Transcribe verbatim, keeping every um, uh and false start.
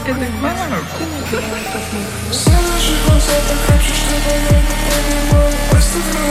Это классно. Все наши глаза так общи, что я не понимаю. Оставляю